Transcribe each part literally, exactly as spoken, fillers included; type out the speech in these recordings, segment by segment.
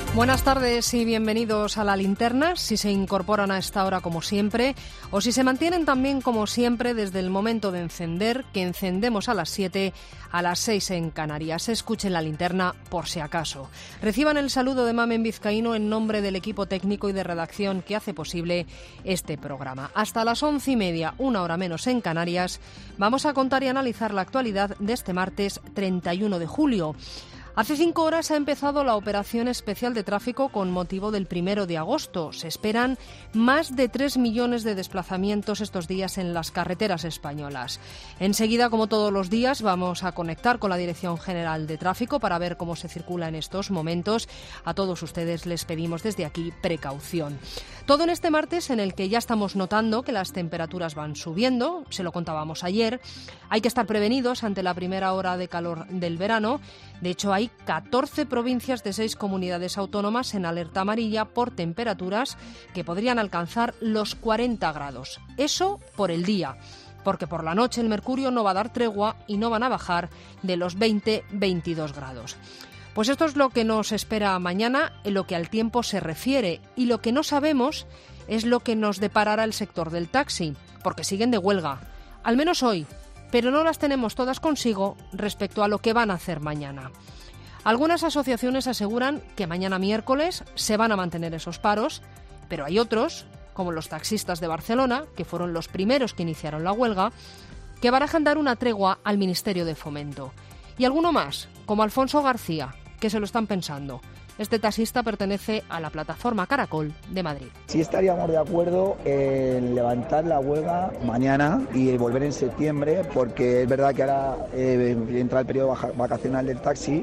Buenas tardes y bienvenidos a La Linterna, si se incorporan a esta hora como siempre o si se mantienen también como siempre desde el momento de encender, que encendemos a las siete, a las seis en Canarias. Escuchen La Linterna por si acaso. Reciban el saludo de Mamen Vizcaíno en nombre del equipo técnico y de redacción que hace posible este programa. Hasta las once y media, una hora menos en Canarias, vamos a contar y analizar la actualidad de este martes treinta y uno de julio. Hace cinco horas ha empezado la operación especial de tráfico con motivo del primero de agosto. Se esperan más de tres millones de desplazamientos estos días en las carreteras españolas. Enseguida, como todos los días, vamos a conectar con la Dirección General de Tráfico para ver cómo se circula en estos momentos. A todos ustedes les pedimos desde aquí precaución. Todo en este martes en el que ya estamos notando que las temperaturas van subiendo, se lo contábamos ayer. Hay que estar prevenidos ante la primera hora de calor del verano. De hecho, hay catorce provincias de seis comunidades autónomas en alerta amarilla por temperaturas que podrían alcanzar los cuarenta grados. Eso por el día, porque por la noche el mercurio no va a dar tregua y no van a bajar de los veinte a veintidós grados. Pues esto es lo que nos espera mañana en lo que al tiempo se refiere, y lo que no sabemos es lo que nos deparará el sector del taxi, porque siguen de huelga, al menos hoy, pero no las tenemos todas consigo respecto a lo que van a hacer mañana. Algunas asociaciones aseguran que mañana miércoles se van a mantener esos paros, pero hay otros, como los taxistas de Barcelona, que fueron los primeros que iniciaron la huelga, que barajan dar una tregua al Ministerio de Fomento. Y alguno más, como Alfonso García, que se lo están pensando. Este taxista pertenece a la plataforma Caracol de Madrid. Sí estaríamos de acuerdo en levantar la huelga mañana y volver en septiembre, porque es verdad que ahora eh, entra el periodo vacacional del taxi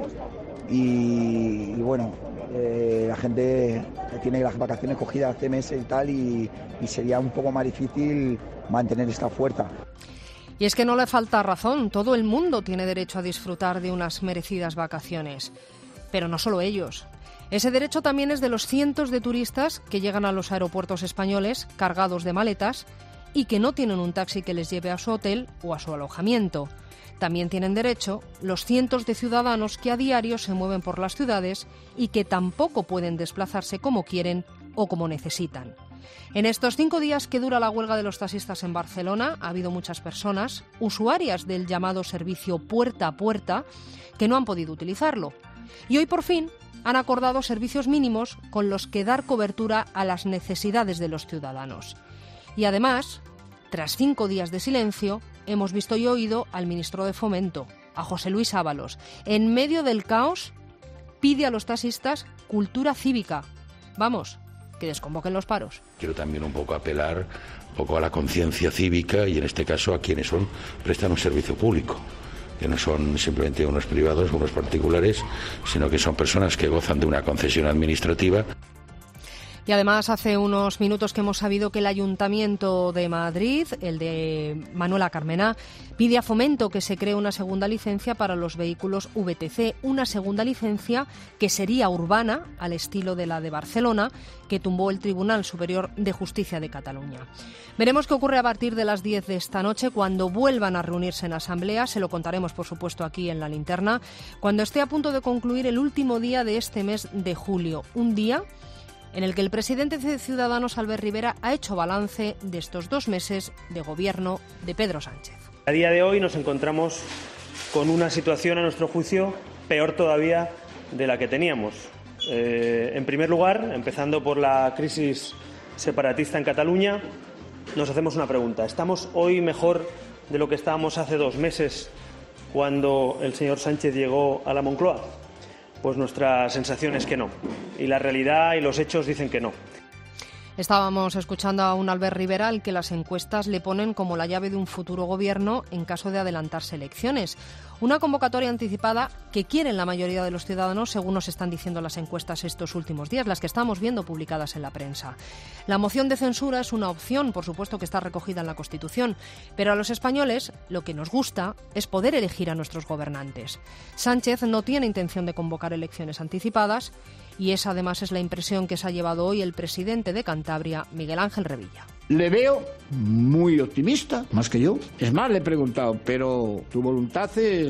y, y bueno, eh, la gente tiene las vacaciones cogidas hace meses y tal, y, y sería un poco más difícil mantener esta fuerza. Y es que no le falta razón, todo el mundo tiene derecho a disfrutar de unas merecidas vacaciones, pero no solo ellos. Ese derecho también es de los cientos de turistas que llegan a los aeropuertos españoles cargados de maletas y que no tienen un taxi que les lleve a su hotel o a su alojamiento. También tienen derecho los cientos de ciudadanos que a diario se mueven por las ciudades y que tampoco pueden desplazarse como quieren o como necesitan. En estos cinco días que dura la huelga de los taxistas en Barcelona, ha habido muchas personas, usuarias del llamado servicio puerta a puerta, que no han podido utilizarlo. Y hoy, por fin, han acordado servicios mínimos con los que dar cobertura a las necesidades de los ciudadanos. Y además, tras cinco días de silencio, hemos visto y oído al ministro de Fomento, a José Luis Ábalos. En medio del caos, pide a los taxistas cultura cívica. Vamos, que desconvoquen los paros. Quiero también un poco apelar un poco a la conciencia cívica y en este caso a quienes son prestan un servicio público, que no son simplemente unos privados, unos particulares, sino que son personas que gozan de una concesión administrativa. Y además hace unos minutos que hemos sabido que el Ayuntamiento de Madrid, el de Manuela Carmena, pide a Fomento que se cree una segunda licencia para los vehículos V T C, una segunda licencia que sería urbana, al estilo de la de Barcelona, que tumbó el Tribunal Superior de Justicia de Cataluña. Veremos qué ocurre a partir de las diez de esta noche, cuando vuelvan a reunirse en asamblea. Se lo contaremos, por supuesto, aquí en La Linterna, cuando esté a punto de concluir el último día de este mes de julio. Un día en el que el presidente de Ciudadanos, Albert Rivera, ha hecho balance de estos dos meses de gobierno de Pedro Sánchez. A día de hoy nos encontramos con una situación, a nuestro juicio, peor todavía de la que teníamos. Eh, en primer lugar, empezando por la crisis separatista en Cataluña, nos hacemos una pregunta. ¿Estamos hoy mejor de lo que estábamos hace dos meses cuando el señor Sánchez llegó a la Moncloa? Pues nuestra sensación es que no. Y la realidad y los hechos dicen que no. Estábamos escuchando a un Albert Rivera al que las encuestas le ponen como la llave de un futuro gobierno en caso de adelantarse elecciones. Una convocatoria anticipada que quieren la mayoría de los ciudadanos, según nos están diciendo las encuestas estos últimos días, las que estamos viendo publicadas en la prensa. La moción de censura es una opción, por supuesto que está recogida en la Constitución, pero a los españoles lo que nos gusta es poder elegir a nuestros gobernantes. Sánchez no tiene intención de convocar elecciones anticipadas y esa además es la impresión que se ha llevado hoy el presidente de Cantabria, Miguel Ángel Revilla. Le veo muy optimista, más que yo. Es más, le he preguntado, pero tu voluntad es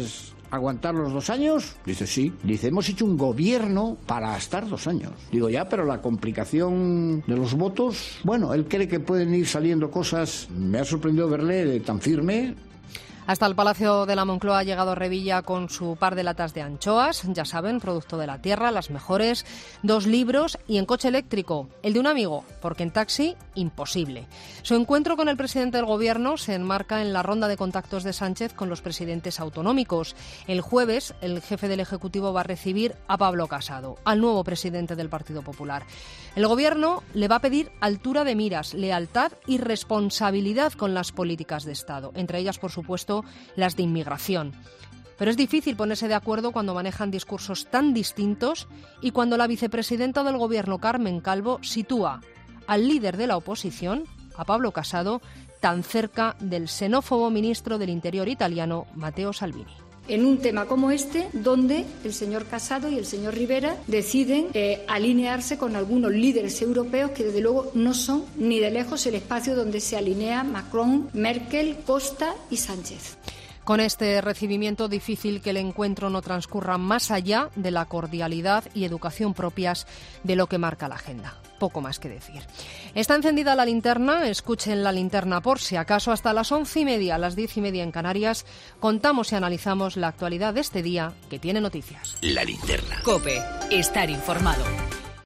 aguantar los dos años? Dice, sí. Dice, hemos hecho un gobierno para estar dos años. Digo, ya, pero la complicación de los votos, bueno, él cree que pueden ir saliendo cosas. Me ha sorprendido verle tan firme. Hasta el Palacio de la Moncloa ha llegado Revilla con su par de latas de anchoas, ya saben, producto de la tierra, las mejores, dos libros y en coche eléctrico, el de un amigo, porque en taxi, imposible. Su encuentro con el presidente del Gobierno se enmarca en la ronda de contactos de Sánchez con los presidentes autonómicos. El jueves, el jefe del Ejecutivo va a recibir a Pablo Casado, al nuevo presidente del Partido Popular. El Gobierno le va a pedir altura de miras, lealtad y responsabilidad con las políticas de Estado, entre ellas, por supuesto, las de inmigración. Pero es difícil ponerse de acuerdo cuando manejan discursos tan distintos y cuando la vicepresidenta del Gobierno, Carmen Calvo, sitúa al líder de la oposición, a Pablo Casado, tan cerca del xenófobo ministro del Interior italiano, Matteo Salvini. En un tema como este, donde el señor Casado y el señor Rivera deciden eh, alinearse con algunos líderes europeos que desde luego no son ni de lejos el espacio donde se alinea Macron, Merkel, Costa y Sánchez. Con este recibimiento, difícil que el encuentro no transcurra más allá de la cordialidad y educación propias de lo que marca la agenda. Poco más que decir. Está encendida la linterna, escuchen la linterna por si acaso. Hasta las once y media, a las diez y media en Canarias, contamos y analizamos la actualidad de este día que tiene noticias. La linterna. COPE, estar informado.